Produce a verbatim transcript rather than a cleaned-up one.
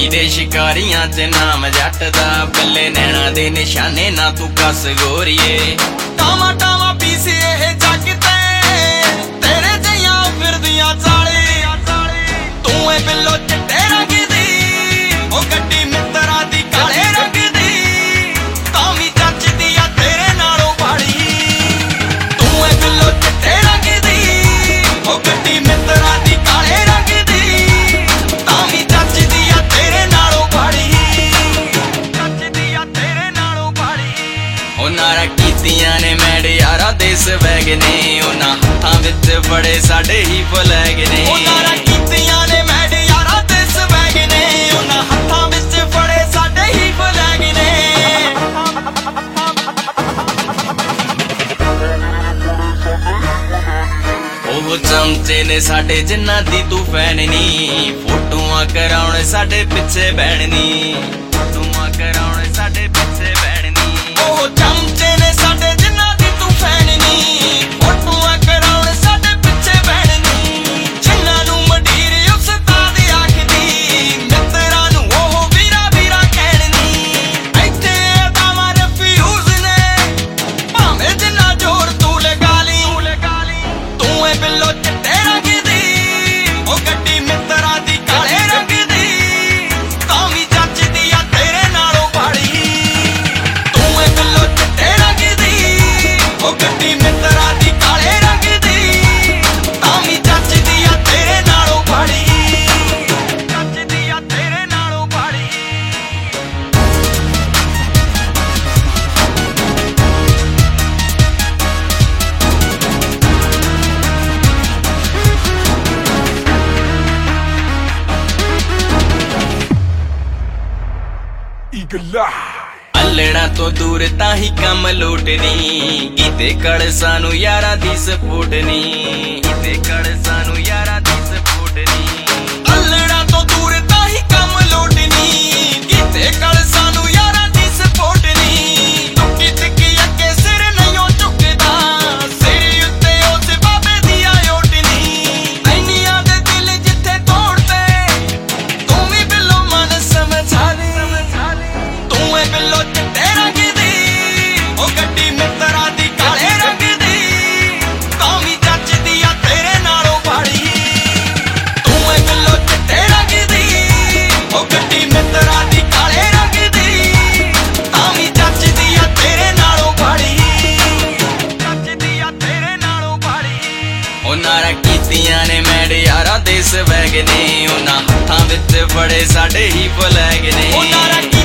ਨੀ ਦੇ ਸ਼ਿਕਾਰੀਆਂ ਚ ਨਾਮ ਜੱਟ ਦਾ, ਬੱਲੇ ਨੈਣਾ ਦੇ ਨਿਸ਼ਾਨੇ ਨਾ ਤੂੰ ਕੱਸ ਗੋਰੀਏ। ਟਾਵਾ ਟਾਵਾ ਪੀਸੇ ਇਹ ਜੱਗ ਤੇ ਤੇਰੇ ਜਿਹੀਆਂ ਫਿਰਦੀਆਂ ਚਾਲੇ, ਤੂੰ ਏ ਬਿੱਲੋ ਚਿੱਟੇ ਰੰਗ ਦੀ ਉਹ ਗੱਡੀ ਮਿੱਤਰਾਂ ਦੀ ਕਾਲੇ ਰੰਗ ਦੀ, ਤਾਂ ਵੀ ਜੱਚਦੀ ਆ ਤੇਰੇ ਨਾਲੋਂ ਬਾੜੀ। ਤੂੰ ਏ ਬਿੱਲੋ ਚਿੱਟੇ ਰੰਗ ਦੀ ਉਹ ਗੱਡੀ ਮਿੱਤਰਾਂ ਦੀ ਕਾਲੇ ਰੰਗ ਦੀ, ਤਾਂ ਵੀ ਜੱਚਦੀ ਆ ਤੇਰੇ ਨਾਲੋਂ ਬਾੜੀ, ਜੱਚਦੀ ਆ ਤੇਰੇ ਨਾਲੋਂ ਬਾੜੀ। ਉਹ ਨਾਰਾ ਕੀਤੀਆਂ ਨੇ ਮੈਡਿਆਰਾ ਦੇ ਸਵੈਗ ਨੇ, ਉਹਨਾਂ ਹੱਥਾਂ ਵਿੱਚ ਬੜੇ ਸਾਡੇ ਹੀ ਫਲੈਗ ਨੇ। ਉਹ ਨਾਰਾ ਕੀਤੀਆਂ ਨੇ ਮੈਡਿਆਰਾ ਦੇ ਸਵੈਗ ਨੇ, ਉਹਨਾਂ ਹੱਥਾਂ ਵਿੱਚ ਬੜੇ ਸਾਡੇ ਹੀ ਫਲੈਗ ਨੇ। ਉਹ ਚਮਚੇ ਨੇ ਸਾਡੇ ਜਿਨ੍ਹਾਂ ਦੀ ਤੂੰ ਫੈਨ ਨੀ, ਫੋਟੋਆਂ ਕਰਾਉਣ ਸਾਡੇ ਪਿੱਛੇ ਬਹਿਣ ਨੀ, ਫੋਟੋਆਂ ਕਰਾਉਣ ਸਾਡੇ ਪਿੱਛੇ ਬਹਿਣ ਨੀ। ਉਹ ਚਮਚੇ ਨੇ ਸਾਡੇ ਜਿਨ੍ਹਾਂ ਦੀ ਤੂੰ ਫੈਨ ਨੀ, ਫੋਟੋਆਂ ਕਰਾਉਣ ਸਾਡੇ ਪਿੱਛੇ ਬਹਿਣ ਨੀ, ਜਿਨ੍ਹਾਂ ਨੂੰ ਮੰਡੀਰ ਉਸਤਾਦ ਆਖਦੀ, ਮਿੱਤਰਾਂ ਨੂੰ ਉਹ ਵੀਰਾ ਵੀਰਾ ਕਹਿਣ ਨੀ। ਇੱਥੇ ਅਦਾਵਾਂ ਰਿਫਿਊਜ਼ ਨੇ ਭਾਵੇਂ ਜਿੰਨਾ ਜ਼ੋਰ ਤੂੰ ਲਗਾ ਲਈ, ਤੂੰ ਏ ਬਿੱਲੋ ਚਿੱਟੇ ਰੰਗ ਦੀ ਉਹ ਗੱਡੀ ਮਿੱਤਰਾਂ ਦੀ ਕਾਲੇ ਰੰਗ ਦੀ, ਤਾਂ ਵੀ ਜੱਚਦੀ ਆ ਤੇਰੇ ਨਾਲੋਂ ਬਾੜੀ। ਤੂੰ ਏ ਬਿੱਲੋ ਚਿੱਟੇ ਰੰਗ ਦੀ ਉਹ ਗੱਡੀ ਮਿੱਤਰਾਂ ਦੀ ਕਾਲੇ ਰੰਗ ਦੀ, ਤਾਂ ਵੀ ਜੱਚਦੀ ਆ ਤੇਰੇ ਨਾਲੋਂ ਬਾੜੀ, ਜੱਚਦੀ ਆ ਤੇਰੇ ਨਾਲੋਂ ਬਾੜੀ। ਅੱਲਣਾ ਤੋਂ ਦੂਰ ਤਾਂ ਹੀ ਕੰਮ ਲੋਟਨੀ, ਕੀਤੇ ਕੜ ਸਾਨੂੰ ਯਾਰਾਂ ਦੀ ਸਪੋਰਟ ਨੀ, ਕੀਤੇ ਕੜ ਸਾਨੂੰ ਯਾਰਾਂ ਦੀ ਸਪੋਰਟ ਨੀ। ਅੱਲਣਾ ਤੋਂ ਦੂਰ ਤਾਂ ਹੀ ਕੰਮ ਲੋਟਨੀ, ਕੀਤੇ ਕੜ ਸਾਨੂੰ ਯਾਰਾਂ ਦੀ ਸਪੋਰਟ ਨੀ। ਟੁੱਕੀ ਟਿੱਕੀ ਅੱਗੇ ਸਿਰ ਨਹੀਂ ਝੁਕਦਾ, ਸਿਰ ਉੱਤੇ ਉਸ ਬਾਬੇ ਦੀ ਓਟਨੀ। ਐਨੀਆਂ ਦੇ ਦਿਲ ਜਿੱਥੇ ਤੋੜਦੇ ਤੂੰ ਵੀ ਬਿੱਲੋ ਮਨ ਸਮਝਾ ਦੇ, ਤੂੰ ਏ ਬਿੱਲੋ ਚਿੱਟੇ ਰੰਗ ਦੀ ਉਹ ਗੱਡੀ ਮਿੱਤਰਾਂ ਦੀ ਕਾਲੇ ਰੰਗ ਦੀ, ਤਾਂ ਵੀ ਜੱਚਦੀ ਆ ਤੇਰੇ ਨਾਲੋਂ ਬਾੜੀ। ਤੂੰ ਏ ਬਿੱਲੋ ਚਿੱਟੇ ਰੰਗ ਦੀ ਉਹ ਗੱਡੀ ਮਿੱਤਰਾਂ ਦੀ ਕਾਲੇ ਰੰਗ ਦੀ, ਤਾਂ ਵੀ ਜੱਚਦੀ ਆ ਤੇਰੇ ਨਾਲੋਂ ਬਾੜੀ, ਜੱਚਦੀ ਆ ਤੇਰੇ ਨਾਲੋਂ ਬਾੜੀ। ਉਹ ਨਾਰਾ ਕੀਤੀਆਂ ਨੇ ਮੈਡਿਆਰਾ ਦੇ ਸਵੈਗ ਨੇ, ਉਹਨਾਂ ਹੱਥਾਂ ਵਿੱਚ ਬੜੇ ਸਾਡੇ ਹੀ ਫਲੈਗ ਨੇ। ਉਹ ਨਾਰਾ